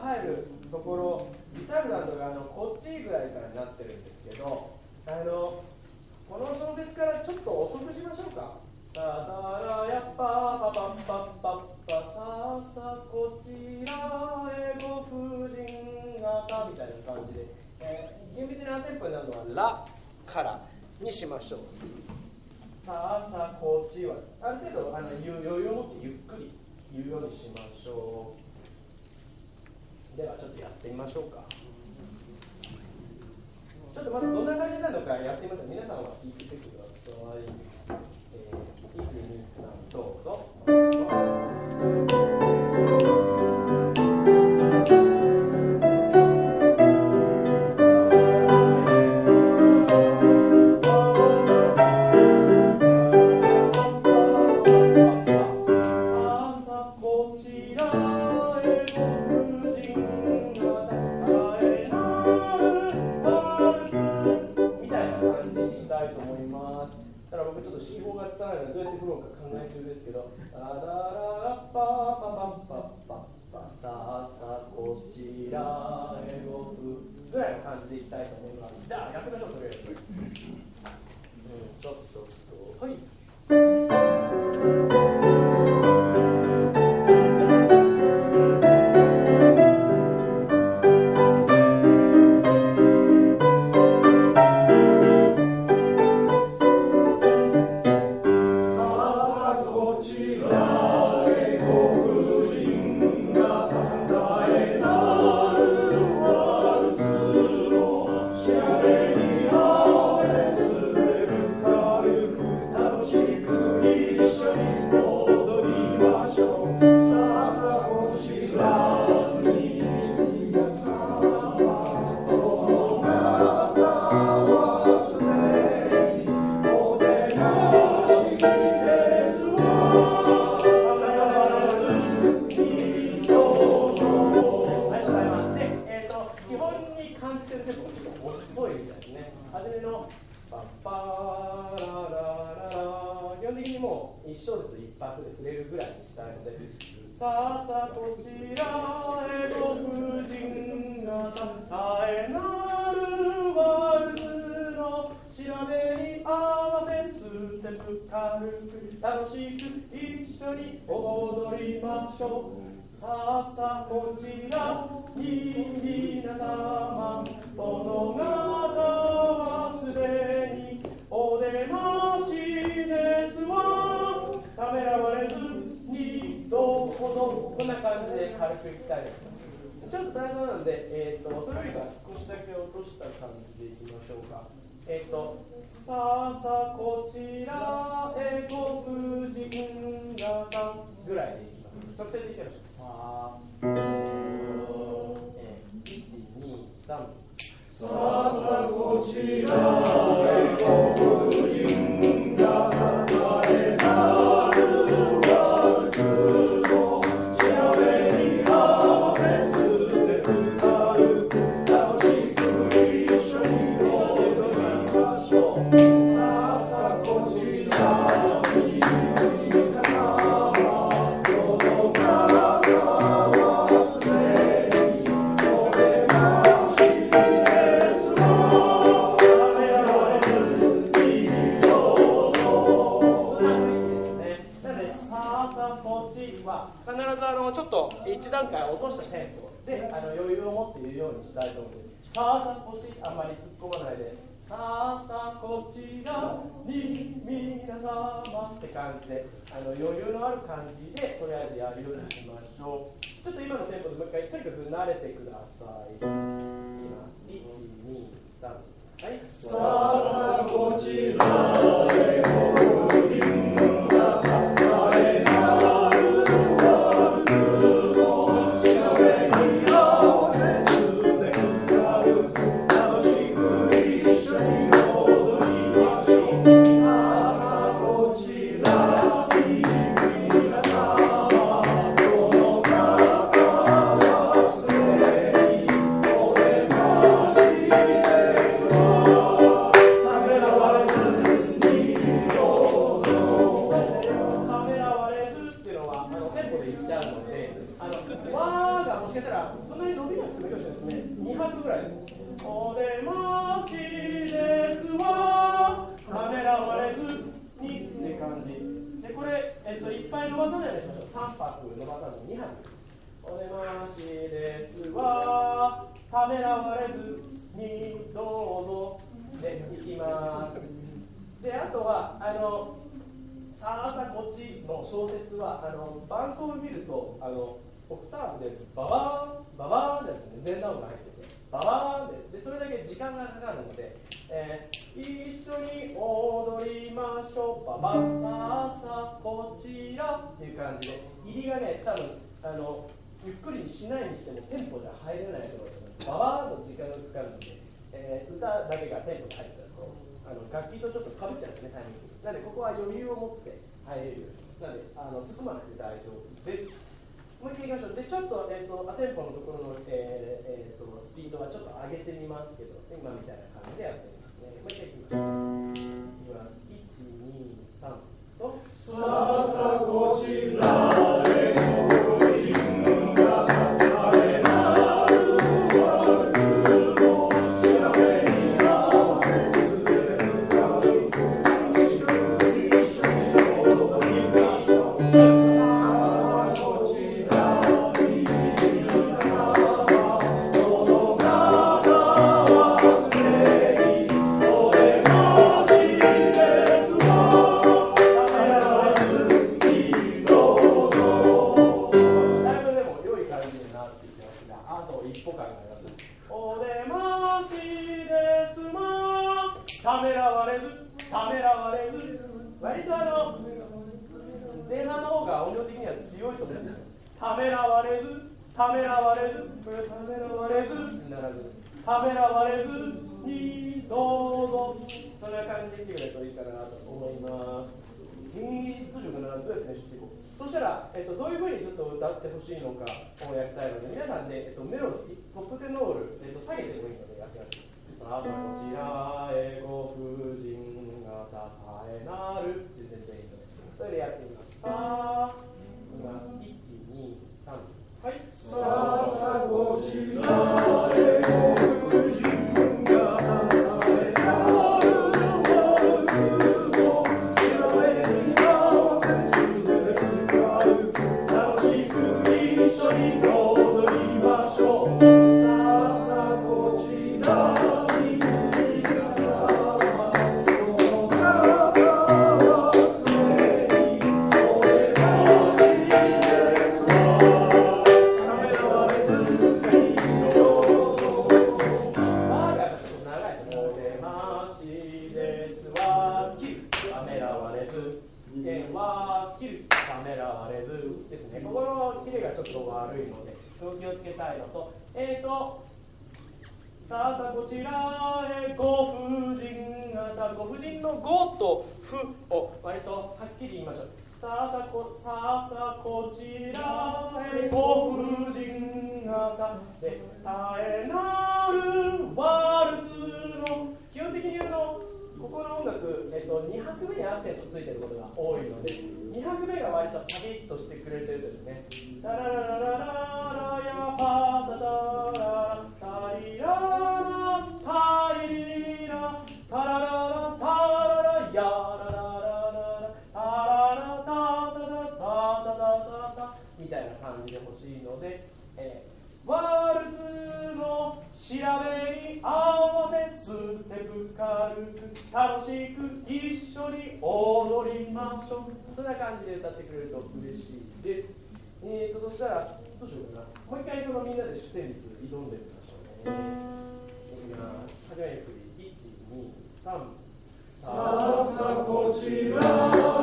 入るところ、ギターなんとかこっちぐらいからになってるんですけど、この小節からちょっと遅くしましょうか。タタラヤッパパパッパッパッパさあさあこちらへご婦人方みたいな感じで、厳密なテンポになるのはラからにしましょう。さあさあこっちはある程度余裕を持ってゆっくり言うようにしましょう。ではちょっとやってみましょうか。ちょっとまずどんな感じなのかやってみます。皆さんは聞いてください。1、2、3どうぞ。C 法が伝わるのでどうやって振ろうか考え中ですけど、タラララッパパパパパパさあさあこちらへごふぐらいの感じでいきたいと思います。じゃあやってみましょう。とりあえずちょっとはい。楽しく一緒に踊りましょう。さあさあこちらに皆様、殿方はすでにお出ましですわ。ためらわれずにどうぞ。こんな感じで軽くいきたいです。ちょっと大丈夫なんで、それよりか少しだけ落とした感じでいきましょうか。さあさあこちらへご婦人方ぐらいでいきます。直接いっちゃいましょう。さあ、1、2、3。さあさあこちらへご婦人方へなるワルツの調べに合わせすて軽く楽しく一緒に踊りましょう。さあさあこちらに皆様、どの方はすでにお出ましですわ。ためらわれずにどうぞ。それはいいですね。なのでさあさあこちは必ずちょっと一段階落としたテンポで余裕を持って言うようにしたいと思います。さあさあこちあんまり突っ込まないで、さあさあこちらに皆様って感じで余裕のある感じでとりあえずやるようにしましょう。ちょっと今のテンポでもう一回とにかく慣れてください。今1、2、3、はい。さあさあこちらへご婦人方へなるワルツの調べに合わせすて軽く楽しく一緒に踊りましょう。さあさあこちらに皆様、どの方はすでにお出ましですわ。 しかしたらそんなに伸びなくてもいいかもしれないですね。2拍ぐらいで。お出ましですわ、ためらわれずにって感じ。で、これ、いっぱい伸ばさないでしょ。3拍伸ばさずに2拍。お出ましですわ、ためらわれずにどうぞでいきます。で、あとはさあさこっちの小説は伴奏を見るとオクターブでババーンババーンですね、前段音が入っててババーンでそれだけ時間がかかるので、一緒に踊りましょうババンさあさこちらっていう感じで、入りがね多分ゆっくりにしないにしてもテンポじゃ入れないと思います。ババーンの時間がかかるので、歌だけがテンポで入っちゃうと楽器とちょっとかぶっちゃうんですね、タイミング。なのでここは余裕を持って入れるように。なので突っ込まなくて大丈夫です。もう一回いきましょう。で、ちょっと、アテンポのところの、スピードはちょっと上げてみますけど、今みたいな感じでやってみますね。もう一回いきましょう。いきます。1、2、3と。さあさこちらへご婦人が晴れなるワルツの調べに合わせすべてが一緒に踊りましょう。割と前半の方が音量的には強いと思うんですよ。ためらわれず、ためらわれず、これためらわれずにならず、ためらわれずにどうぞ、そんな感じで言ってくれるといいかなと思います。どうやって練習していこう。そしたら、どういうふうにちょっと歌ってほしいのかをやりたいので、皆さんで、メロディー、トップテノール、下げてもいいのでやってみましょう。さあこちらへご婦人がたたえなるって全然いいので、それでやってみます。さあ、今1、2、3、はい。さあさこちらへご婦人がたたえなるワルツの調べに合わせすべてが楽しく一緒に踊りましょう。さあさこちら悪いので、そ気をつけたいのと、さあさこちらへご婦人がご婦人のごとふを割とはっきり言いましょう。さあさこちらへご婦人がでたえなるワルツの、基本的にここの音楽、2拍目にアクセントついてることが多いので、2拍目が割とパリッとしてくれてるとですね、タララララララヤパタタラタリララタリラタラララタララヤララララタララタタタタタタタみたいな感じで欲しいので、ワルツの調べに合わせステップ軽く楽しく一緒に踊りましょう。そんな感じで歌ってくれると嬉しいです。そしたらどうしようかな。もう一回みんなで主旋律挑んでみましょうね。始めゆっくり。1、2、3。さあさこちら